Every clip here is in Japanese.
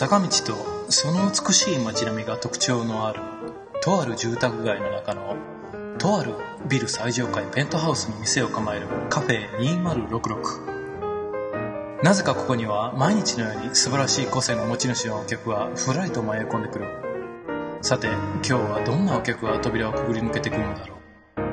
坂道とその美しい街並みが特徴のあるとある住宅街の中のとあるビル最上階ペントハウスに店を構えるカフェ2066。なぜかここには毎日のように素晴らしい個性の持ち主のお客がふらりと迷い込んでくる。さて今日はどんなお客が扉をくぐり抜けてくるのだろう。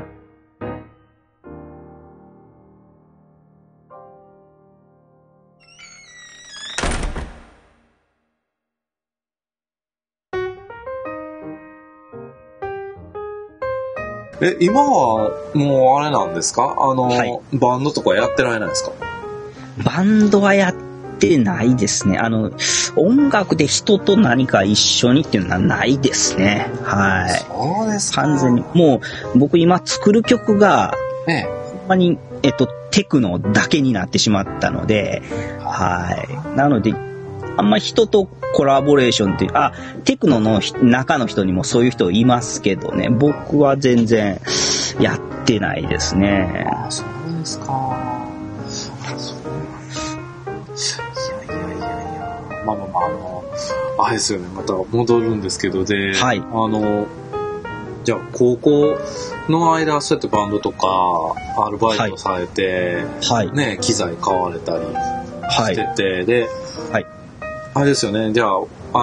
今はもうあれなんですか？はい、バンドとかやってられないですか？ バンドはやってないですね。音楽で人と何か一緒にっていうのはないですね。はい。 そうですか。 完全に。もう僕今作る曲が、ほんまに、テクノだけになってしまったので、はい。なので、あんまり人とコラボレーションっていう、テクノの中の人にもそういう人いますけどね、僕は全然やってないですね。 そうですか。あれですよね、また戻るんですけど、で、はい、じゃあ高校の間そうやってバンドとかアルバイトされて、はいね、機材買われたりしてて、はい、で、はい、あれですよね、じゃあ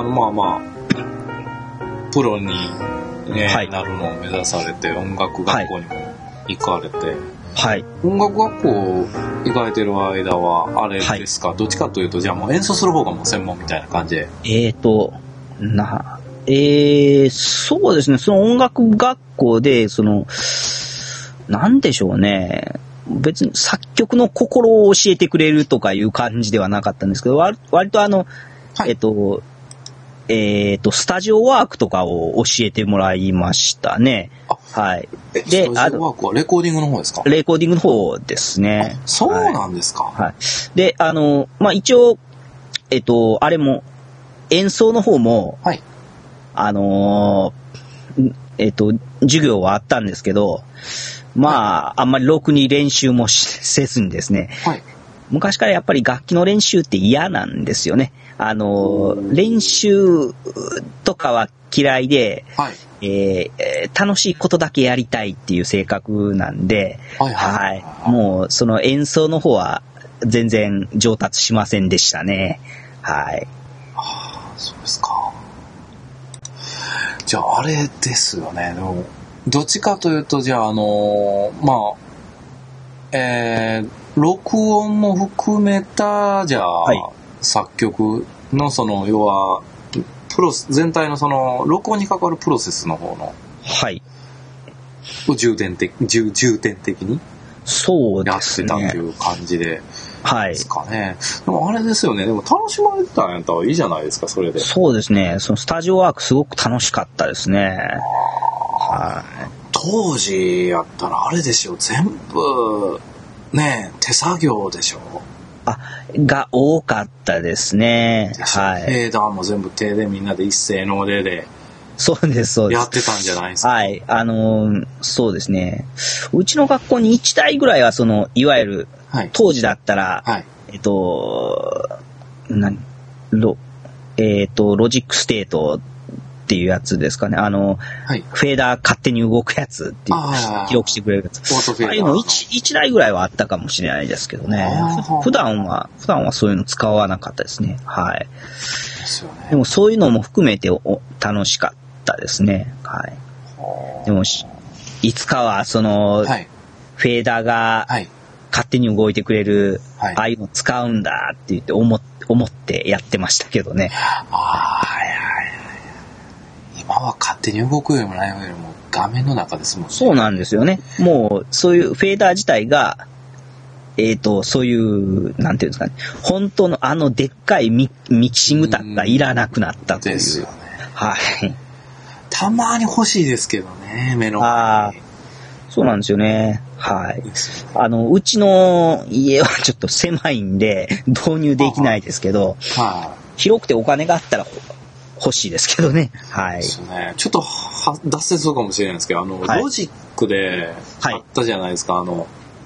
プロに、ね、はい、なるのを目指されて音楽学校にも行かれて、はい、音楽学校行かれてる間はあれですか、はい、どっちかというとじゃあもう演奏する方がもう専門みたいな感じで。 そうですね、その音楽学校でなんでしょうね、別に作曲の心を教えてくれるとかいう感じではなかったんですけど、割とはい、スタジオワークとかを教えてもらいましたね。はい。 で、スタジオワークはレコーディングの方ですか？ レコーディングの方ですね。 そうなんですか。 はい。で、一応、あれも、演奏の方も、はい。授業はあったんですけど、あんまりろくに練習もせずにですね、はい。昔からやっぱり楽器の練習って嫌なんですよね。練習とかは嫌いで、はい、楽しいことだけやりたいっていう性格なんで、はいはい、はい、もうその演奏の方は全然上達しませんでしたね。はい。 そうですか。じゃああれですよね。でもどっちかというとじゃあ録音も含めたじゃあ、はい、作曲の要は全体の録音に関わるプロセスの方の、はい、を重点的にそうですね、 やってたという感じで、 はい、 ですかね。でもあれですよね。でも楽しまれてたんやったらいいじゃないですか、それで。 そうですね。そのスタジオワークすごく楽しかったですね。はい。 当時やったらあれでしょ、全部ね手作業でしょ。 が多かったですね。はい。 フェーダーも全部手でみんなで一斉の腕で。 そうです、そうです。 やってたんじゃないですか。 はい。そうですね。うちの学校に1台ぐらいはいわゆる、はい、当時だったら、はい、ロジックステートっていうやつですかね。はい、フェーダー勝手に動くやつっていう、記録してくれるやつ。ああいうの1台ぐらいはあったかもしれないですけどね。普段はそういうの使わなかったですね。はい。ですよね。でもそういうのも含めて楽しかったですね。はい。でもいつかははい、フェーダーが勝手に動いてくれる、はい、ああいうの使うんだって言って思ってやってましたけどね。 今は勝手に動くよりもないよりも画面の中ですもんね。 そうなんですよね。もうそういうフェーダー自体がそういうなんていうんですかね、本当のでっかいミキシングタックがいらなくなったという。 ですよね。 はい。 たまに欲しいですけどね、目の前に。 そうなんですよね。はい。うちの家はちょっと狭いんで導入できないですけど、広くてお金があったら欲しいですけどね。はい。 ですね。ちょっと脱線するかもしれないんですけど、はい、ロジックであったじゃないですか。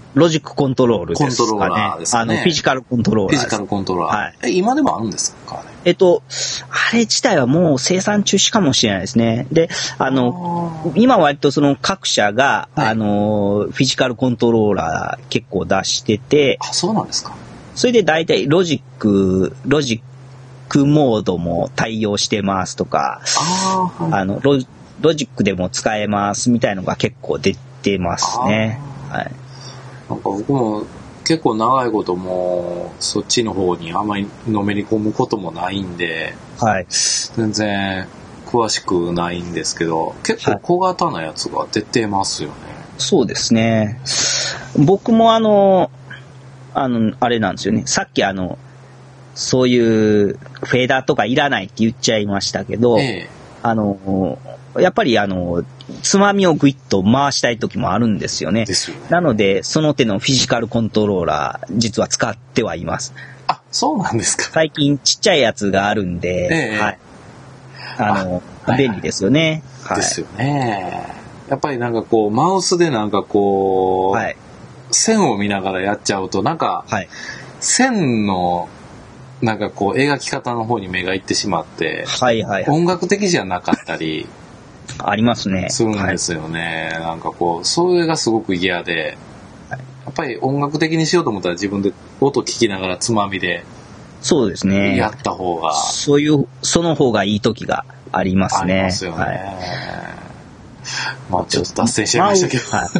ロジックコントロールですかね。 コントローラーですね。 フィジカルコントローラー。 フィジカルコントローラー。 はい。 今でもあるんですかね。 あれ自体はもう生産中止かもしれないですね。で、今割とその各社が、はい、フィジカルコントローラー結構出してて。 あ、そうなんですか。 それで大体ロジックモードも対応してますとか、はい、ロジックでも使えますみたいのが結構出てますね。はい。 なんか僕も結構長いこともそっちの方にあんまりのめり込むこともないんで、 はい、 全然詳しくないんですけど、結構小型なやつが出てますよね。はい、 そうですね。僕もあれなんですよね。さっきそういうフェーダーとかいらないって言っちゃいましたけど、やっぱりつまみをグイッと回したい時もあるんですよね。 ですよね。 なので、その手のフィジカルコントローラー、実は使ってはいます。 あ、そうなんですか。 最近ちっちゃいやつがあるんで、はい。便利ですよね。 はい。ですよね。やっぱりなんかこう、マウスでなんかこう、はい、線を見ながらやっちゃうと、なんか、はい、線の、なんかこう描き方の方に目がいってしまって、 はいはいはい、 音楽的じゃなかったりありますね。 するんですよね。はい、なんかこうそれがすごく嫌で、はい、やっぱり音楽的にしようと思ったら自分で音聞きながらつまみで、 そうですね。 やった方が、 その方がいい時がありますね。 ありますよね。はい、まあちょっと脱線しちゃいましたけど、はい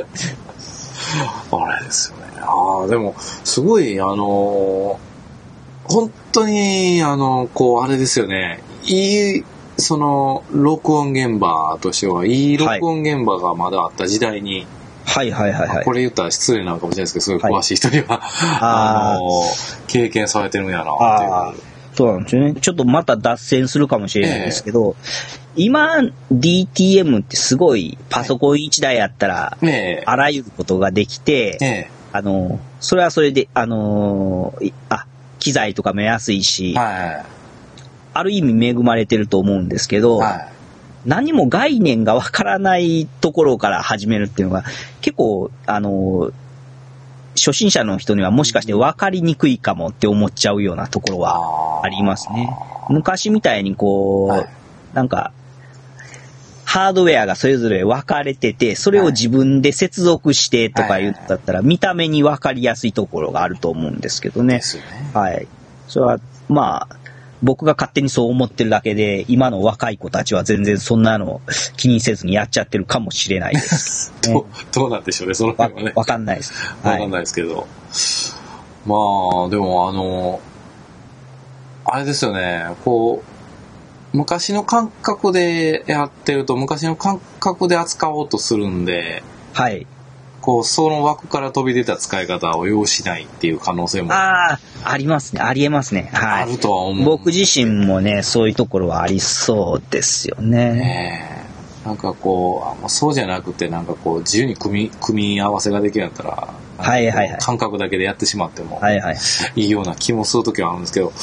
、あれですよね。でもすごい本当に、こう、あれですよね。その、録音現場としては、いい録音現場がまだあった時代に、 はいはいはいはい。 これ言ったら失礼なのかもしれないですけど、すごい詳しい人には、経験されてるんやな、っていう。 そうなんですよね。ちょっとまた脱線するかもしれないですけど、今、DTM ってすごい、パソコン1台あったら、あらゆることができて、それはそれで、機材とかも安いし、はい、ある意味恵まれてると思うんですけど、はい、何も概念がわからないところから始めるっていうのが結構初心者の人にはもしかして分かりにくいかもって思っちゃうようなところはありますね。昔みたいにこう、はい、なんかハードウェアがそれぞれ分かれてて、それを自分で接続してとか言ったったら、見た目に分かりやすいところがあると思うんですけどね。 ですよね。 はい。それは、まあ、僕が勝手にそう思ってるだけで、今の若い子たちは全然そんなの気にせずにやっちゃってるかもしれないです。 ね、どうなんでしょうね、その辺はね。 わかんないです。 わかんないですけど。まあ、でもあれですよね、こう、昔の感覚でやってると、昔の感覚で扱おうとするんで、 はい。 こう、その枠から飛び出た使い方を要しないっていう可能性も。 ありますね。ありえますね。はい。 あるとは思う。 僕自身もね、そういうところはありそうですよね。 なんかこう、そうじゃなくて、なんかこう、自由に組み合わせができるんやったら、 はいはいはい。 感覚だけでやってしまっても、 はいはい。 いいような気もするときはあるんですけど、はい、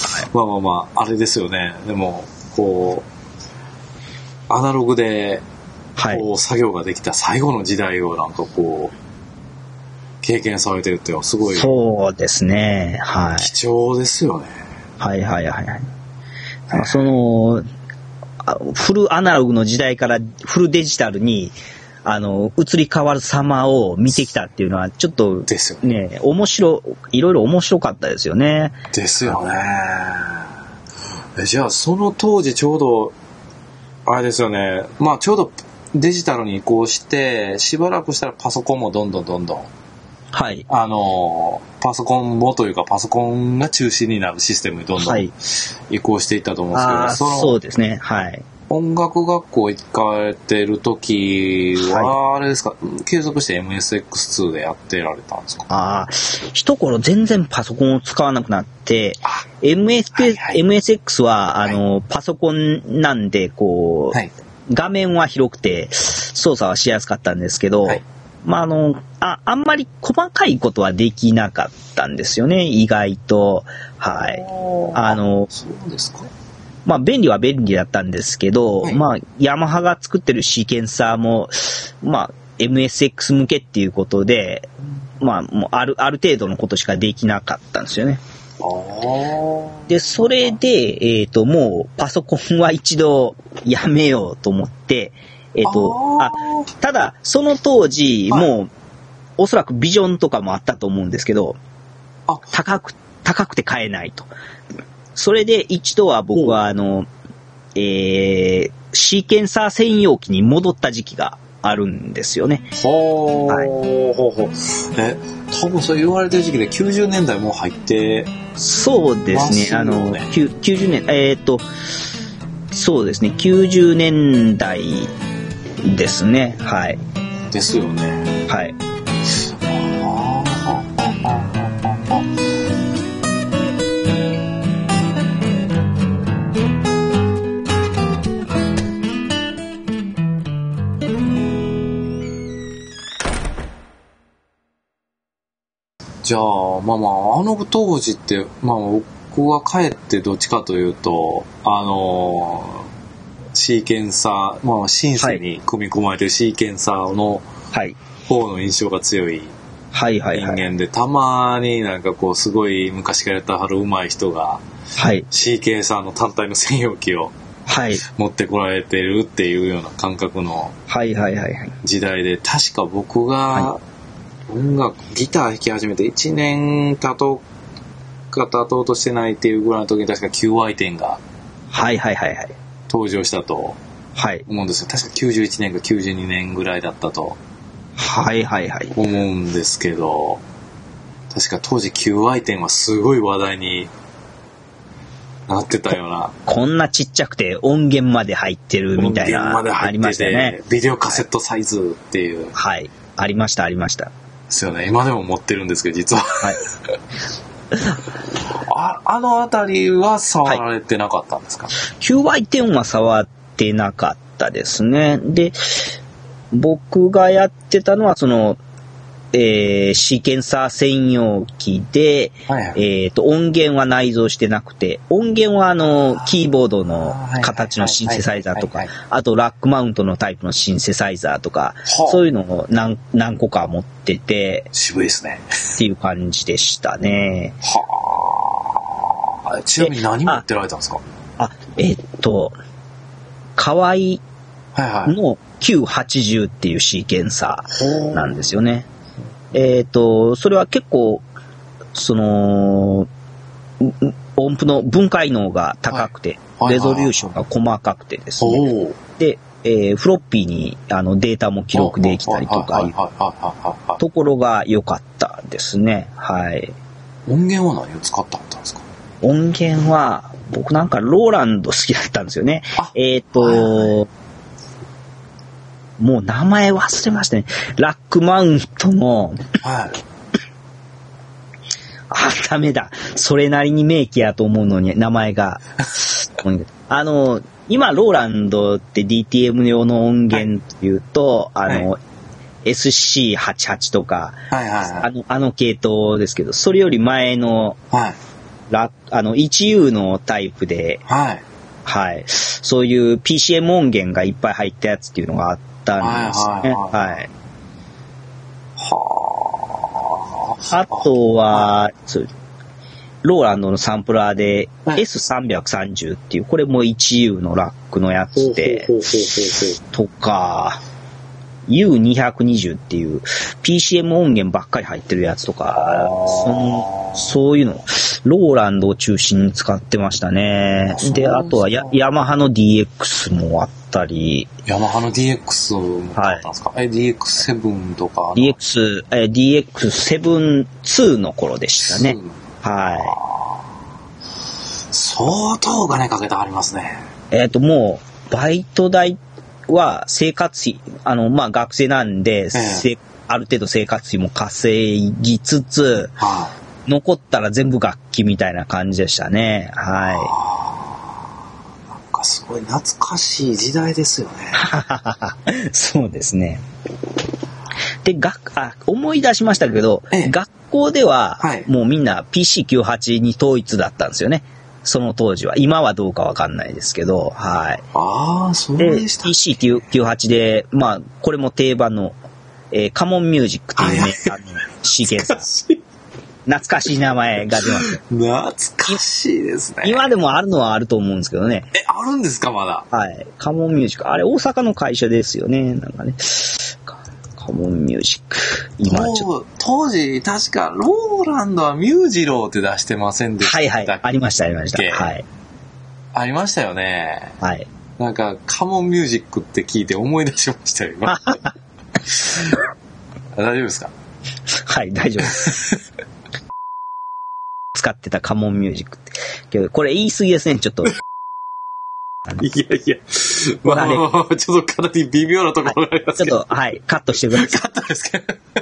まあ、あれですよね。でも、こう、アナログで、こう、作業ができた最後の時代をなんかこう、経験されてるっていうのはすごい。 そうですね。はい。 貴重ですよね。 はいはいはいはい。その、フルアナログの時代からフルデジタルに、移り変わる様を見てきたっていうのは、ちょっと、 ですよね、いろいろ面白かったですよね。 ですよね。じゃあ、その当時ちょうど、あれですよね。まあ、ちょうどデジタルに移行して、しばらくしたらパソコンもどんどん、 はい。 パソコンもというか、パソコンが中心になるシステムにどんどん移行していったと思うんですけど、 そうですね。はい。 音楽学校行かれてる時は、あれですか、継続して MSX2 でやってられたんですか？ 一頃全然パソコンを使わなくなって、MSX は、パソコンなんで、こう、画面は広くて、操作はしやすかったんですけど、まあ、あんまり細かいことはできなかったんですよね、意外と。はい。 そうですか。 まあ、便利は便利だったんですけど、まあ、ヤマハが作ってるシーケンサーも、まあ、MSX 向けっていうことで、 まあ、もうある程度のことしかできなかったんですよね。で、それで、もうパソコンは一度やめようと思って、ただ、その当時、もう、おそらくビジョンとかもあったと思うんですけど、高くて買えないと。それで一度は僕はシーケンサー専用機に戻った時期があるんですよね。 はい。多分そう言われてる時期で90年代も入って。 そうですね。90年、そうですね。90年代ですね。はい。 ですよね。 はい。 じゃあ、あの当時って、僕は帰ってどっちかというと、シーケンサー、シンセに組み込まれてるシーケンサーの方の印象が強い人間で、たまになんかこう、すごい昔からやったはる上手い人が、シーケンサーの単体の専用機を持ってこられてるっていうような感覚の時代で、確か僕が、音楽ギター弾き始めて1年経とうとしてないっていうぐらいの時に確か QI10 が登場したと思うんですよ。確か91年か92年ぐらいだったと思うんですけど、確か当時 QI10 はすごい話題になってたような。 こんなちっちゃくて音源まで入ってるみたいなありましたね。 ビデオカセットサイズっていう。 ありました。 ですよね。今でも持ってるんですけど、実は。あのあたりは触られてなかったんですか ？QI10 は触ってなかったですね。で、僕がやってたのは、シーケンサー専用機で、音源は内蔵してなくて、音源はキーボードの形のシンセサイザーとか、あとラックマウントのタイプのシンセサイザーとか、そういうのを何個か持ってて、 渋いですね。 っていう感じでしたね。 ちなみに何持ってられたんですか？ 河合の980っていうシーケンサーなんですよね。それは結構、音符の分解能が高くて、レゾリューションが細かくてですね。で、フロッピーにデータも記録できたりとかいうところが良かったですね。 音源は何を使ったんですか？ 音源は、僕なんかローランド好きだったんですよね。もう名前忘れましたね。ラックマウントの、ダメだ。それなりに名機やと思うのに、名前が。今、ローランドって DTM 用の音源っていうと、SC88 とか、系統ですけど、それより前の、1U のタイプで、そういう PCM 音源がいっぱい入ったやつっていうのがあったんですね。あとは、ローランドのサンプラーで S330 っていう、これも 1U のラックのやつで、とか、U220 っていう PCM 音源ばっかり入ってるやつとか、そういうの、ローランドを中心に使ってましたね。で、あとはヤマハの DX もあったり。 ヤマハの DX もあったんですか？DX7 とか。 DX7-2 の頃でしたね。 相当お金かけてありますね。 もう、バイト代は生活費、学生なんで、ある程度生活費も稼ぎつつ、残ったら全部楽器みたいな感じでしたね。なんかすごい懐かしい時代ですよね。 そうですね。で、思い出しましたけど、学校では、もうみんな PC98 に統一だったんですよね。その当時は。今はどうかわかんないですけど、 そうでした。 PC98 で、これも定番の、カモンミュージックっていうね、 CK さん。懐かしい名前が出ます。 懐かしいですね。 今でもあるのはあると思うんですけどね。 あるんですか、まだ。 はい。カモンミュージック。あれ、大阪の会社ですよね。なんかね。カモンミュージック。今ちょっと。 当時、確か、ローランドはミュージローって出してませんでしたっけ？ はいはい。ありました、ありました。はい。 ありましたよね。 はい。 なんか、カモンミュージックって聞いて思い出しましたよ、今。大丈夫ですか？ はい、大丈夫です。使ってたカモンミュージックって。けど、これ言い過ぎですね、ちょっと。いやいや、まあ、ちょっとかなり微妙なところがありますけど。 ちょっと、はい、カットしてください。 カットですけど。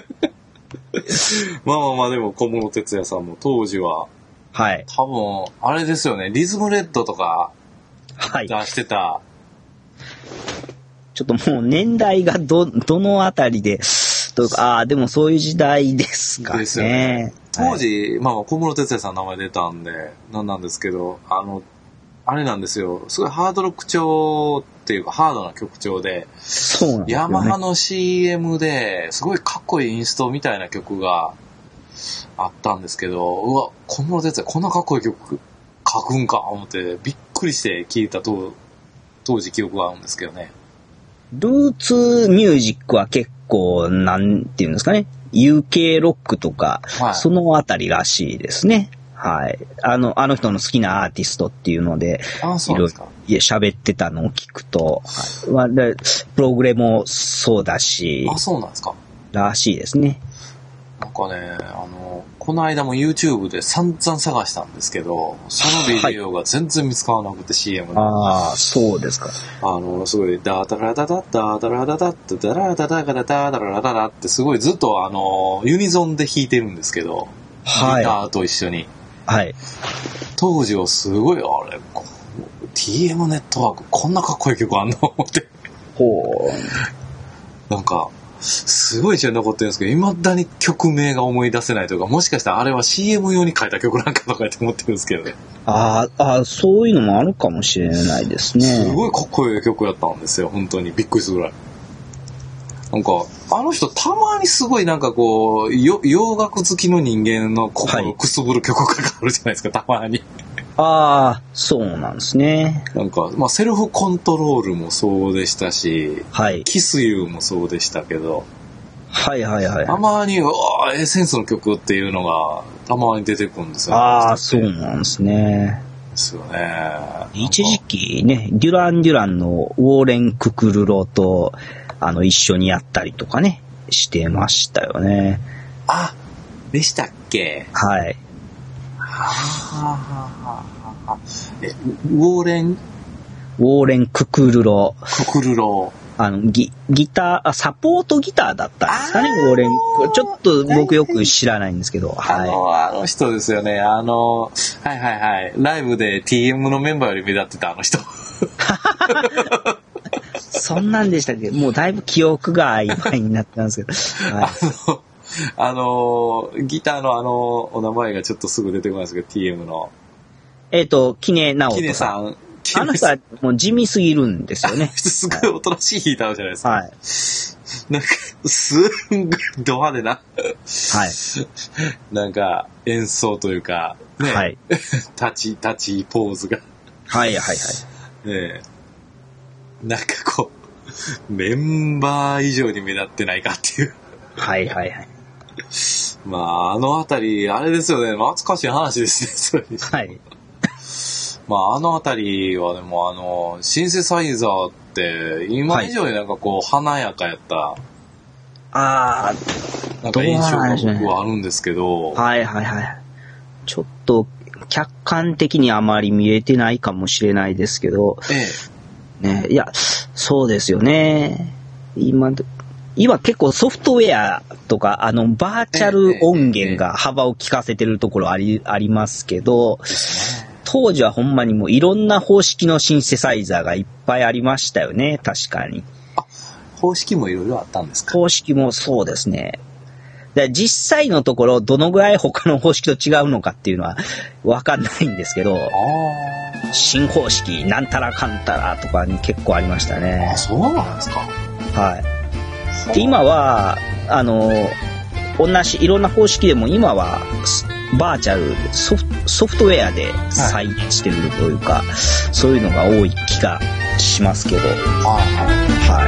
まあ、でも小室哲哉さんも当時は、 はい。 多分、あれですよね、リズムレッドとか、出してた。はい、 ちょっともう年代がどのあたりで、でもそういう時代ですかね。ですよね。 当時、まあ、小室哲哉さんの名前出たんで、なんですけど、あれなんですよ。すごいハードロック調っていうか、ハードな曲調で、 そうなんですよね。 ヤマハの CM ですごいかっこいいインストみたいな曲があったんですけど、うわ、小室哲哉こんなかっこいい曲書くんか思ってびっくりして聴いた当時記憶があるんですけどね。 ルーツミュージックは結構、なんていうんですかね。UK ロックとか、はい、そのあたりらしいですね。はい。あの人の好きなアーティストっていうので、 そうですか。 喋ってたのを聞くと、はい、でプログレもそうだし、 そうなんですか。 らしいですね。 なんかね、この間も YouTube で散々探したんですけど、そのビデオが全然見つからなくて CM で。 そうですか。 すごい、ダーダラダダッダーダラダダッダダラダダガダダダラダダってすごいずっとユニゾンで弾いてるんですけど、 はい。 ギターと一緒に。 はい。 当時はすごい、TM ネットワーク、こんなかっこいい曲あんの思って。なんか、すごい印象に残ってるんですけど、未だに曲名が思い出せないというか、もしかしたらあれは CM 用に書いた曲なんかとかって思ってるんですけどね。 そういうのもあるかもしれないですね。 すごいかっこいい曲やったんですよ、本当に。びっくりするぐらい。なんか、あの人たまにすごいなんかこう、洋楽好きの人間の心をくすぶる曲があるじゃないですか、たまに。 そうなんですね。 なんか、まあ、セルフコントロールもそうでしたし、 はい。 キスユーもそうでしたけど、 はいはいはい。 たまに、エッセンスの曲っていうのが、たまに出てくるんですよ。 そうなんですね。 ですよね。 一時期ね、デュラン・デュランのウォーレン・ククルロと、一緒にやったりとかね、してましたよね。 でしたっけ？ はい。 ウォーレン・ククルロ。ギター、サポートギターだったんですかね、ウォーレン。ちょっと僕よく知らないんですけど。 あの人ですよね。はいはいはい。ライブで TM のメンバーより目立ってたあの人。 そんなんでしたっけ？もうだいぶ記憶が曖昧になってたんですけど。はい、 ギターのお名前がちょっとすぐ出てこないですけど、TM の。 キネナオトさん。あの人はもう地味すぎるんですよね。 すごいおとなしい弾いたのじゃないですか。 はい。 なんか、すんごいド派手な。 はい。 なんか、演奏というか、ね。 はい。 立ちポーズが。 はいはいはい。 ねえ。なんかこう、メンバー以上に目立ってないかっていう。 はいはいはい。 まあ、あのあたり、あれですよね。懐かしい話ですね、それ。 はい。 まあ、あのあたりはでもシンセサイザーって、今以上になんかこう、華やかやった、なんか印象が僕はあるんですけど。 はいはいはい。ちょっと、客観的にあまり見えてないかもしれないですけど、ね、いや、そうですよね。今結構ソフトウェアとか、バーチャル音源が幅を利かせてるところありますけど、当時はほんまにもういろんな方式のシンセサイザーがいっぱいありましたよね、確かに。 方式もいろいろあったんですか？ 方式もそうですね。で実際のところ、どのぐらい他の方式と違うのかっていうのはわかんないんですけど、新方式、なんたらかんたらとかに結構ありましたね。 そうなんですか？ はい。で今は、 同じいろんな方式でも今はバーチャルソフトウェアで再現してるというか、そういうのが多い気がしますけど、はい。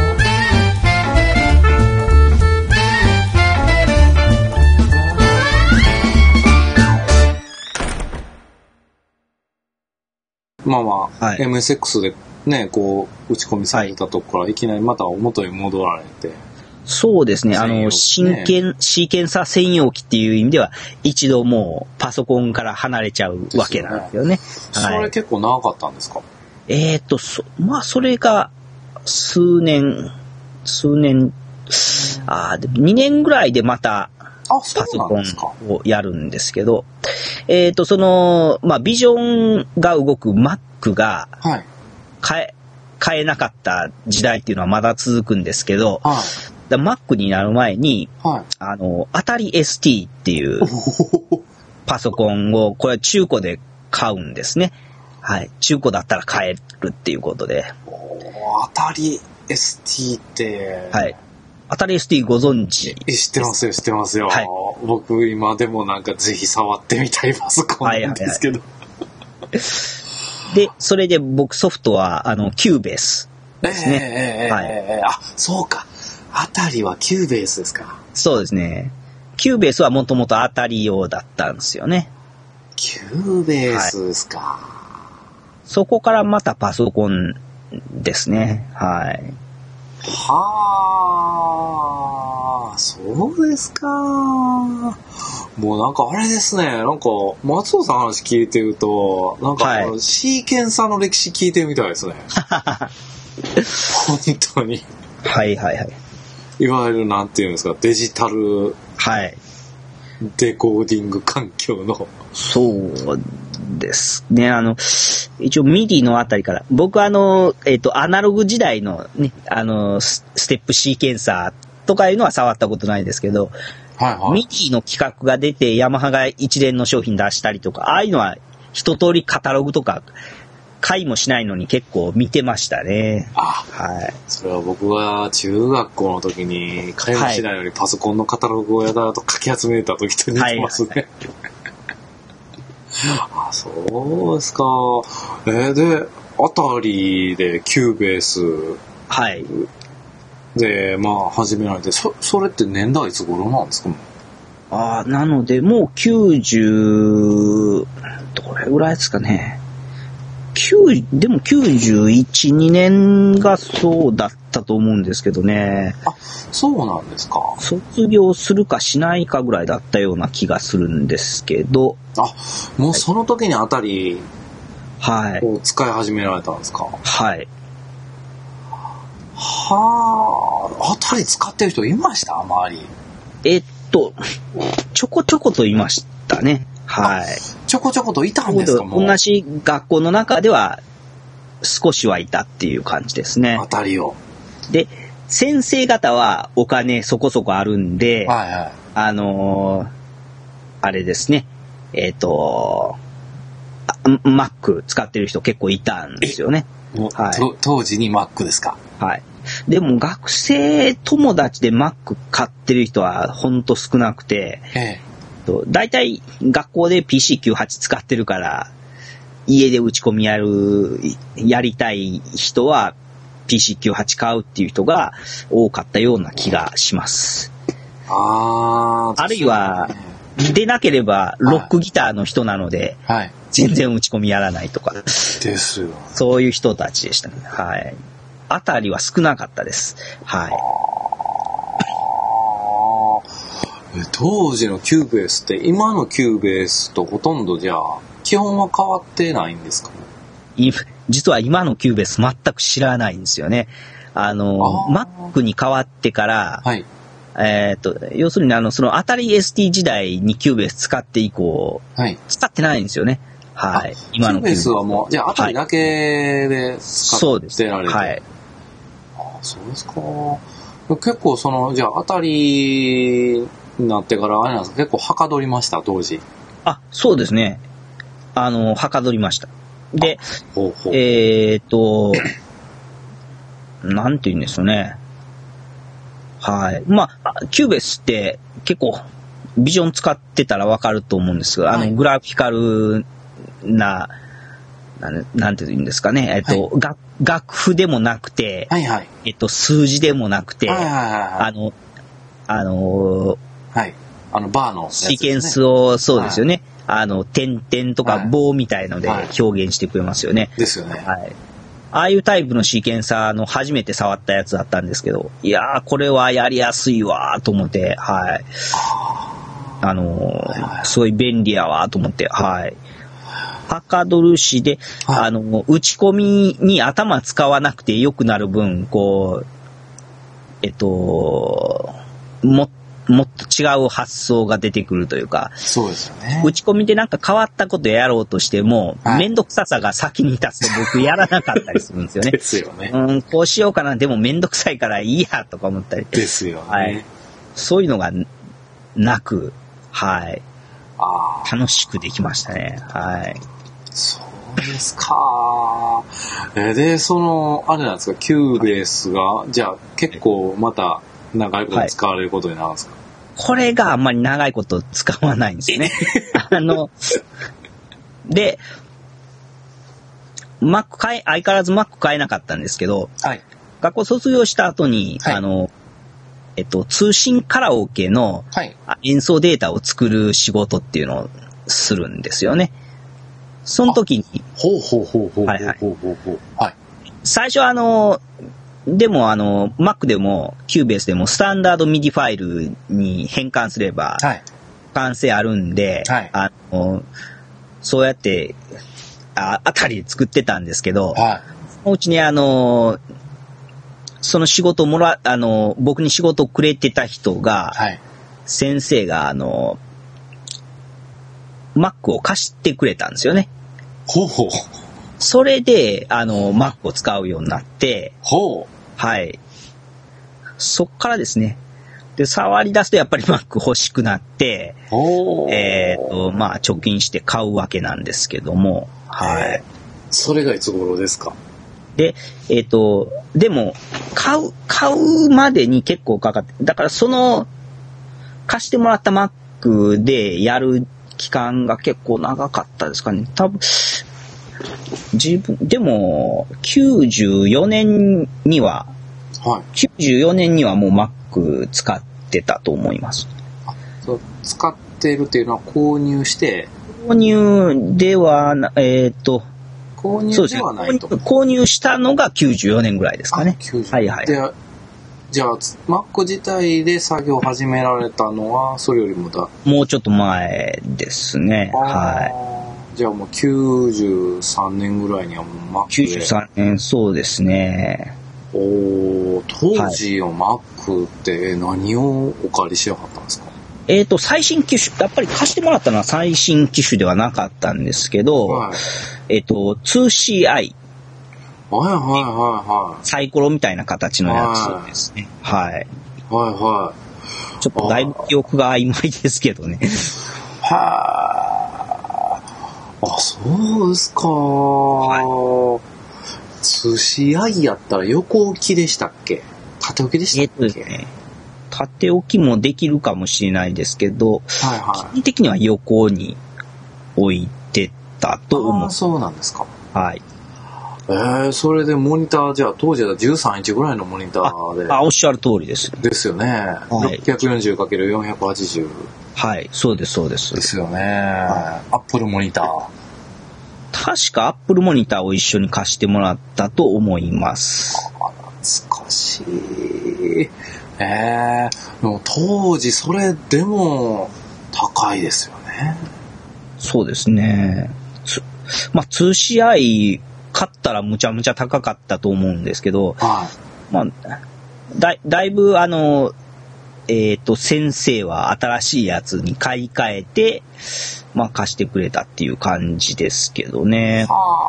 まあまあ、はい、MSX でね、こう、打ち込みされたところからいきなりまた元に戻られて。 そうですね。シーケンサー専用機っていう意味では、一度もうパソコンから離れちゃうわけなんですよね。 それ結構長かったんですか？ まあ、それが、数年、2年ぐらいでまた、パソコンをやるんですけど、まあ、ビジョンが動く Mac が、買えなかった時代っていうのはまだ続くんですけど、Mac になる前に、アタリ ST っていうパソコンを、これは中古で買うんですね。はい。中古だったら買えるっていうことで。 アタリ ST って、 はい。アタリ ST ご存知？ 知ってますよ。はい。僕今でもなんかぜひ触ってみたいパソコンなんですけど。 で、それで僕ソフトは、キューベースですね。 はい。あ、そうか。アタリはキューベースですか。 そうですね。キューベースはもともとアタリ用だったんですよね。 キューベースですか。はい、 そこからまたパソコンですね。はい。 はあ、そうですか。もうなんかあれですね、なんか松尾さんの話聞いてると、なんかシーケンサーの歴史聞いてみたいですね。本当に。 はいはいはい。 いわゆるなんていうんですか、デジタルデコーディング環境の。 そうですね。一応ミディのあたりから、僕アナログ時代のね、ステップシーケンサーとかいうのは触ったことないですけど、ミディの企画が出てヤマハが一連の商品出したりとか、ああいうのは一通りカタログとか買いもしないのに結構見てましたね。 はい。それは僕は中学校の時に買いもしないのにパソコンのカタログをやだとかき集めた時と似てますね。そうですか。で、アタリでキューベース。で、まあ、始められて、それって年代いつ頃なんですか？ なので、もう90、どれぐらいですかね。でも91、2年がそうだったと思うんですけどね。 そうなんですか。 卒業するかしないかぐらいだったような気がするんですけど。 もうその時にあたりを使い始められたんですか？ はい。 あたり使ってる人いました？周り。 ちょこちょこといましたね。はい。 ちょこちょこといたんですか？ 同じ学校の中では少しはいたっていう感じですね。 あたりを。 で、先生方はお金そこそこあるんで、あれですね。Mac 使ってる人結構いたんですよね。 当時に Mac ですか？ はい。でも学生友達で Mac 買ってる人はほんと少なくて、だいたい学校で PC98 使ってるから家で打ち込みやりたい人は PC98 買うっていう人が多かったような気がします。あるいはでなければロックギターの人なので、全然打ち込みやらないとかですよ。 そういう人たちでしたね。はい。あたりは少なかったです。はい。 当時のキューベースって今のキューベースとほとんどじゃあ基本は変わってないんですか？ 実は今のキューベース全く知らないんですよね。Mac に変わってから、要するにそのアタリ ST 時代にキューベース使って以降、使ってないんですよね。はい。 今のキューベースはもうじゃあアタリだけで使ってられて、はい。そうですか。結構じゃあアタリになってからあれなんですか、結構はかどりました当時？ そうですね。はかどりました。で、なんて言うんですよね。 はい。まあ、キューベースって結構、ビジョン使ってたらわかると思うんですが、グラフィカルな、なんて言うんですかね、楽譜でもなくて、 はいはい。 数字でもなくて、 はいはいはいはい。バーの、ね、 シーケンスを、そうですよね。点々とか棒みたいので表現してくれますよね。 ですよね。 はい。ああいうタイプのシーケンサーの初めて触ったやつだったんですけど、いやー、これはやりやすいわーと思って、はい。すごい便利やわーと思って、はい。はかどるしで、打ち込みに頭使わなくて良くなる分、こう、もっと違う発想が出てくるというか、 そうですよね。 打ち込みでなんか変わったことやろうとしても、めんどくささが先に立つと僕やらなかったりするんですよね。 ですよね。 こうしようかな、でもめんどくさいからいいやとか思ったり。 ですよね。 はい。そういうのがなく、はい。楽しくできましたね。はい。 そうですか。で、あれなんですか、キューベースが、じゃあ結構また長いこと使われることになるんですか？ これがあんまり長いこと使わないんですね。で、相変わらず Mac 買えなかったんですけど、 はい、 学校卒業した後に、はい、通信カラオケの演奏データを作る仕事っていうのをするんですよね。その時に、最初でもMac でも Cubase でもスタンダード MIDI ファイルに変換すれば完成あるんで、はい、そうやってあたりで作ってたんですけど、はい、そのうちにその仕事を僕に仕事をくれてた人が、はい、先生がMac を貸してくれたんですよね。 ほうほう。 それでMac を使うようになって、 ほう。 はい。そっからですね。で、触り出すとやっぱり Mac 欲しくなって、まあ貯金して買うわけなんですけども、はい。 それがいつ頃ですか？ で、でも買うまでに結構かかって、だから貸してもらった Mac でやる期間が結構長かったですかね。多分でも94年には、はい、94年にはもう Mac 使ってたと思います。 そう、使ってるっていうのは購入して購入では購入ではないと。 購入したのが94年ぐらいですかね。はいはい。 で、じゃあ Mac 自体で作業を始められたのはそれよりももうちょっと前ですね。はい。 じゃあもう93年ぐらいにはもう Mac で。 93年、そうですね。 当時の Mac って何をお借りしなかったんですか？ 最新機種、やっぱり貸してもらったのは最新機種ではなかったんですけど、はい、2CI。はいはいはいはい。 サイコロみたいな形のやつですね。はい。はいはい。 ちょっとだいぶ記憶が曖昧ですけどね。 はあ、そうですか。はい。2CI やったら横置きでしたっけ？縦置きでしたっけ？ ね、縦置きもできるかもしれないですけど、 はいはい、 基本的には横に置いてたと思う。 そうなんですか。 はい。 それでモニター、じゃあ当時は13インチぐらいのモニターで。 おっしゃる通りです。 ですよね。はい、640×480。 はい、そうですそうです。 ですよね。アップルモニター。 確かアップルモニターを一緒に貸してもらったと思います。 懐かしい。でも当時それでも高いですよね。 そうですね。まあ 2CI 買ったらむちゃむちゃ高かったと思うんですけど、はい、まあだいぶ先生は新しいやつに買い替えて、まあ貸してくれたっていう感じですけどね。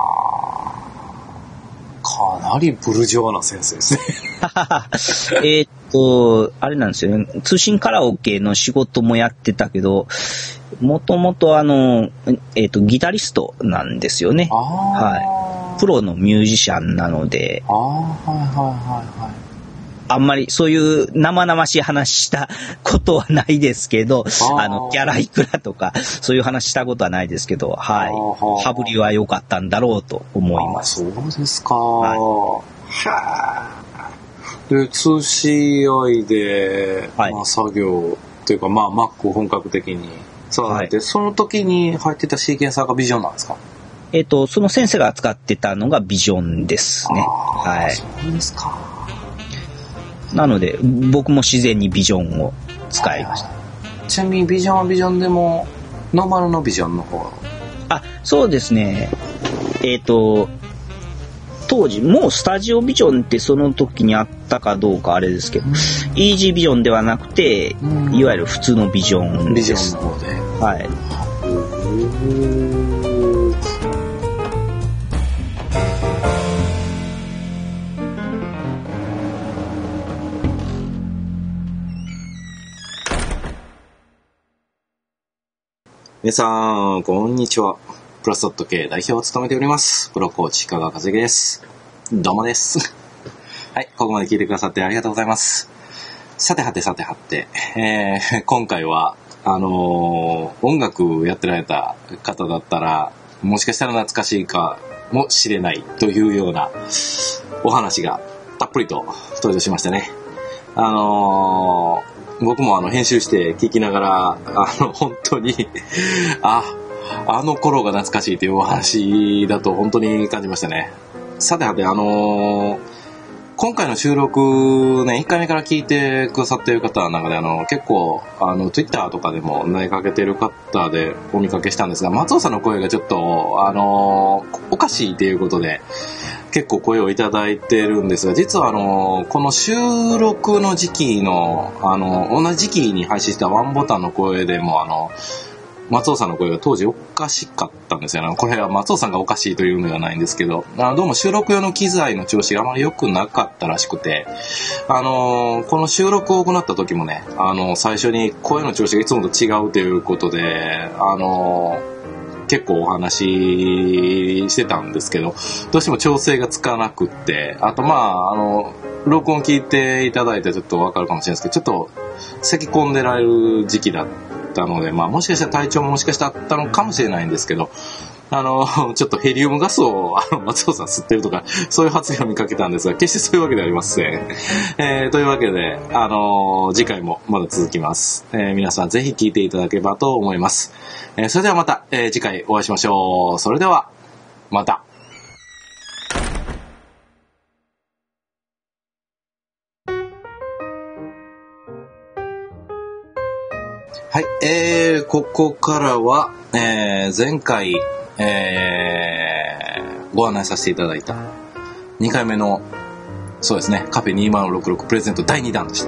かなりブルジョワな先生ですね。 あれなんですよね。通信カラオケの仕事もやってたけど、もともとギタリストなんですよね。はい。プロのミュージシャンなので、 あんまりそういう生々しい話したことはないですけど、ギャラいくらとか、そういう話したことはないですけど、はい。羽振りは良かったんだろうと思います。 そうですか。はい。で、2CI で、作業というか、Mac を本格的に触られて、その時に入ってたシーケンサーがビジョンなんですか？ その先生が扱ってたのがビジョンですね。はい。 そうですか。 なので、僕も自然にビジョンを使いました。 ちなみにビジョンはビジョンでも、ノーマルのビジョンの方は？ そうですね。当時、もうスタジオビジョンってその時にあったかどうかあれですけど、イージービジョンではなくて、いわゆる普通のビジョンです。 ビジョンの方で。 はい。 皆さん、こんにちは。プラスドット系代表を務めております。プロコーチ、香川和之です。どうもです。はい、ここまで聞いてくださってありがとうございます。さて、今回は、音楽やってられた方だったら、もしかしたら懐かしいかもしれないというようなお話がたっぷりと登場しましたね。僕も編集して聞きながら、本当に、あの頃が懐かしいというお話だと本当に感じましたね。さて、今回の収録ね、1回目から聞いてくださっている方の中で、結構、Twitter とかでも投げかけてる方でお見かけしたんですが、松尾さんの声がちょっと、おかしいということで、結構声をいただいてるんですが、実はこの収録の時期の、同じ時期に配信したワンボタンの声でも、松尾さんの声が当時おかしかったんですよね。これは松尾さんがおかしいというのではないんですけど、どうも収録用の機材の調子があまり良くなかったらしくて、この収録を行った時もね、最初に声の調子がいつもと違うということで、結構お話ししてたんですけど、どうしても調整がつかなくって、あと録音聞いていただいてちょっとわかるかもしれないですけど、ちょっと咳込んでられる時期だったので、もしかしたら体調ももしかしたらあったのかもしれないんですけど、ちょっとヘリウムガスを松尾さん吸ってるとか、そういう発言を見かけたんですが、決してそういうわけではありません。というわけで、次回もまだ続きます。皆さんぜひ聞いていただければと思います。それではまた、次回お会いしましょう。それでは、また。はい、ここからは、前回、ご案内させていただいた2回目の、そうですね、カフェ2066プレゼント第2弾として、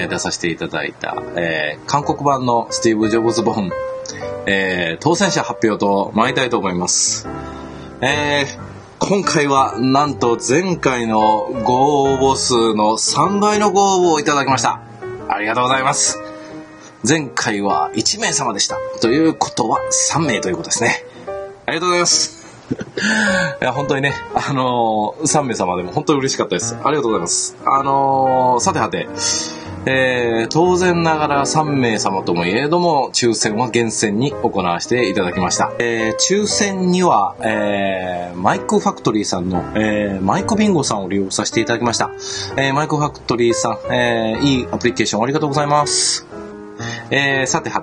出させていただいた、韓国版のスティーブ・ジョブズ本、当選者発表と参りたいと思います。今回はなんと前回のご応募数の3倍のご応募をいただきました。ありがとうございます。前回は1名様でした。ということは3名ということですね。ありがとうございます。いや、本当にね、3名様でも本当に嬉しかったです。ありがとうございます。さて、当然ながら3名様ともいえども、抽選は厳選に行わせていただきました。抽選には、マイクファクトリーさんの、マイクビンゴさんを利用させていただきました。マイクファクトリーさん、いいアプリケーションありがとうございます。さて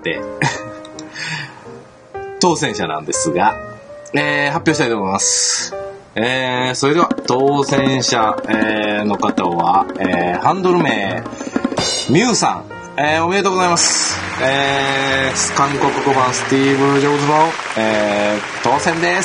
当選者なんですが、発表したいと思います。それでは当選者、の方は、ハンドル名ミュウさん、おめでとうございます。韓国語版スティーブ・ジョブズ本、当選です。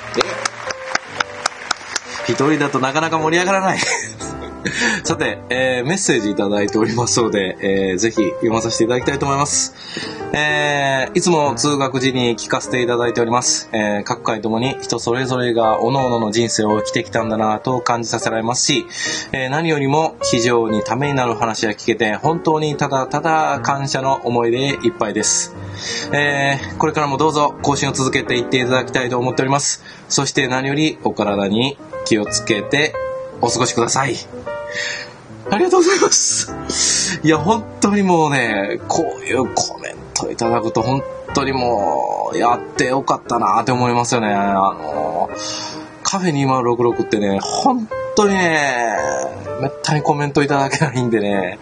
一人だとなかなか盛り上がらないさて、メッセージいただいておりますので、ぜひ読まさせていただきたいと思います。いつも通学時に聞かせていただいております。各回ともに人それぞれが各々の人生を生きてきたんだなと感じさせられますし、何よりも非常にためになる話が聞けて、本当にただただ感謝の思いでいっぱいです。これからもどうぞ更新を続けていっていただきたいと思っております。そして何よりお体に気をつけてお過ごしください。 ありがとうございます。いや、本当にもうね、こういうコメントいただくと、本当にもう、やってよかったなって思いますよね。カフェ2066ってね、本当にね、めったにコメントいただけないんでね、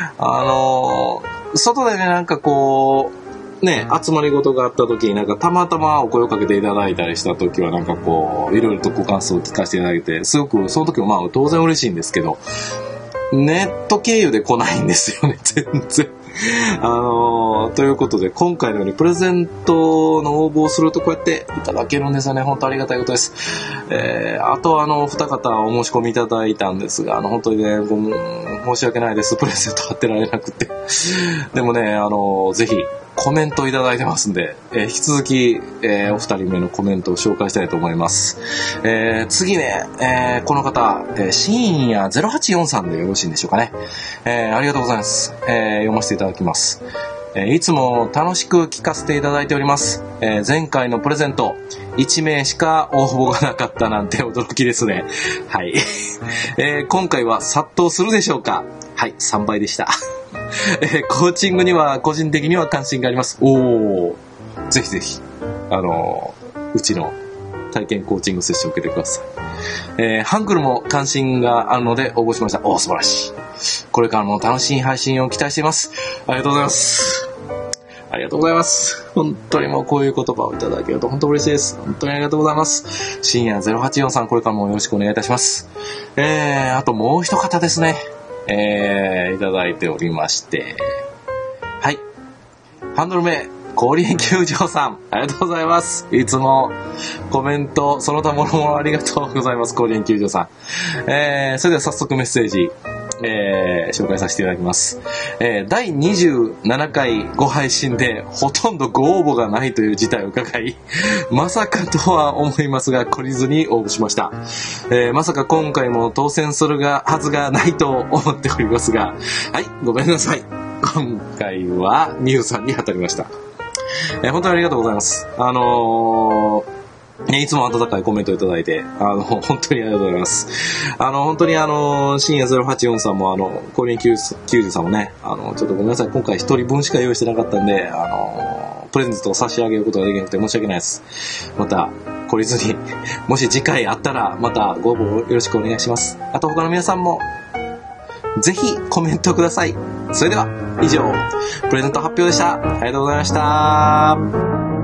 外でね、なんかこう、ね、集まり事があった時になんかたまたまお声をかけていただいたりした時はなんかこう、いろいろとご感想を聞かせていただいて、すごくその時もまあ当然嬉しいんですけど、ネット経由で来ないんですよね、全然。ということで、今回のようにプレゼントの応募をするとこうやっていただけるんですよね。本当ありがたいことです。あと二方お申し込みいただいたんですが、本当にね、申し訳ないです。プレゼント貼ってられなくて。でもね、ぜひ、コメントいただいてますんで、引き続き、お二人目のコメントを紹介したいと思います。次ね、この方、深夜0843でよろしいんでしょうかね。ありがとうございます。読ませていただきます。いつも楽しく聞かせていただいております。前回のプレゼント、1名しか応募がなかったなんて驚きですね。はい。今回は殺到するでしょうか？はい、3倍でした。コーチングには個人的には関心があります。ぜひぜひ、うちの体験コーチングセッションを受けてください。ハングルも関心があるので応募しました。素晴らしい。これからも楽しい配信を期待しています。ありがとうございます。ありがとうございます。本当にもうこういう言葉をいただけると本当嬉しいです。本当にありがとうございます。深夜0843、これからもよろしくお願いいたします。あともう一方ですね。いただいておりまして。はい。ハンドル名、氷園球場さん。ありがとうございます。いつもコメント、その他もろもろありがとうございます。氷園球場さん。それでは早速メッセージ、紹介させていただきます。第27回ご配信でほとんどご応募がないという事態を伺い、まさかとは思いますが懲りずに応募しました。まさか今回も当選するはずがないと思っておりますが、はい、ごめんなさい。今回はミュウさんに当たりました。本当にありがとうございます。いつも温かいコメントいただいて、本当にありがとうございます。本当に深夜084さんも、氷園90さんもね、ちょっとごめんなさい。今回一人分しか用意してなかったんで、プレゼントを差し上げることができなくて申し訳ないです。また、懲りずに、もし次回あったら、またご応募よろしくお願いします。あと他の皆さんも、ぜひコメントください。それでは、以上、プレゼント発表でした。ありがとうございました。